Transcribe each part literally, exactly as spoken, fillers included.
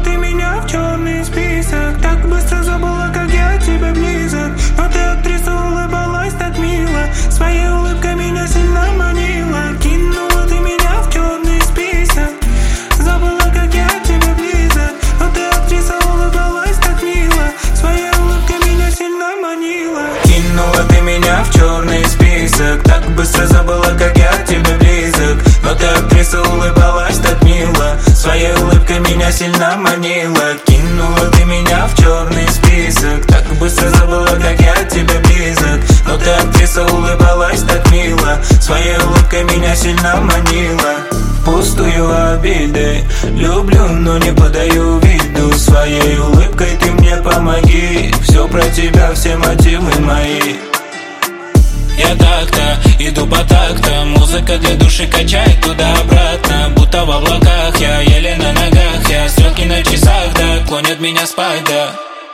ты меня в черный список. Так быстро забыла, как я тебе близок. Но ты, актриса, улыбалась так мило. Своей улыбкой меня сильно манила. Кинула ты меня в черный список. Забыла, как я тебе близок. Но ты, актриса, улыбалась так мило. Своей улыбкой меня сильно манила. Кинула ты меня в черный список. Так быстро забыла, как я тебе близок. Но ты, актриса, улыбалась так мило. Своей улыбкой меня сильно манила. Кинула ты меня в черный список. Так быстро забыла, как я тебе близок. Но ты, актриса, улыбалась так мило. Своей улыбкой меня сильно манила. Пустую обиды люблю, но не подаю виду. Своей улыбкой ты мне помоги. Все про тебя, все мотивы мои. Я так-то иду по тактам. Музыка для души качает туда-обратно. Будто в облаках, я еле на ногах. Я стрелки на часах, да, клонят меня спать, да.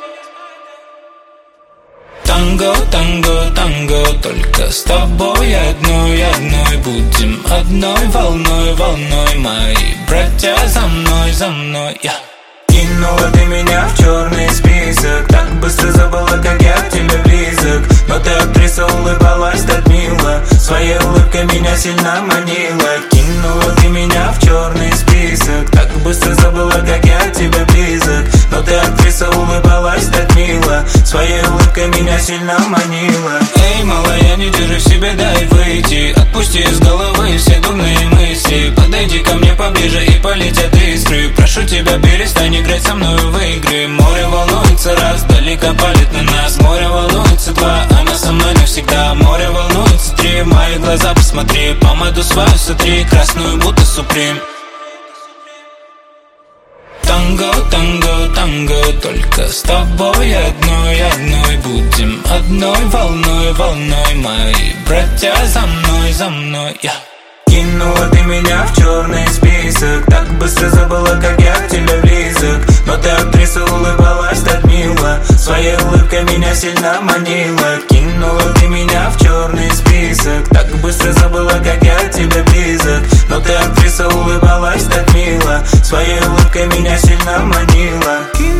Танго, танго, танго, только с тобой одной, одной. Будем одной волной, волной. Мои братья за мной, за мной, я. Кинула ты меня в черный список. Так быстро забыла, как я тебе близок. Но ты, актриса, улыбалась так мило. Своей улыбкой меня сильно манила. Кинула ты меня в черный список. Так быстро забыла, как я тебе близок. Но ты, актриса, улыбалась так мило. Своей улыбкой меня сильно манила. Эй, малая, не держи в себе, дай выйти. Отпусти из головы все дурные мысли. Подойди ко мне поближе и полетят искры. Прошу тебя, перестань играть со мной в игры. Море волнуется раз, далеко палит на нас. Море волнуется два, она со мной навсегда. Море волнуется три, в мои глаза посмотри. Помаду свою сотри, красную будто Суприм. Танго, танго, танго, только с тобой одной, одной. Будем одной волной, волной. Мои братья за мной, за мной, я. Кинула ты меня в черный список. Так быстро забыла, как я тебе близок. Но ты, актриса, улыбалась так мило. Своей улыбкой меня сильно манила. Кинула ты меня в черный список. Так быстро забыла, как я тебе близок. Но ты, актриса, улыбалась так мило. Своей улыбкой меня сильно манила.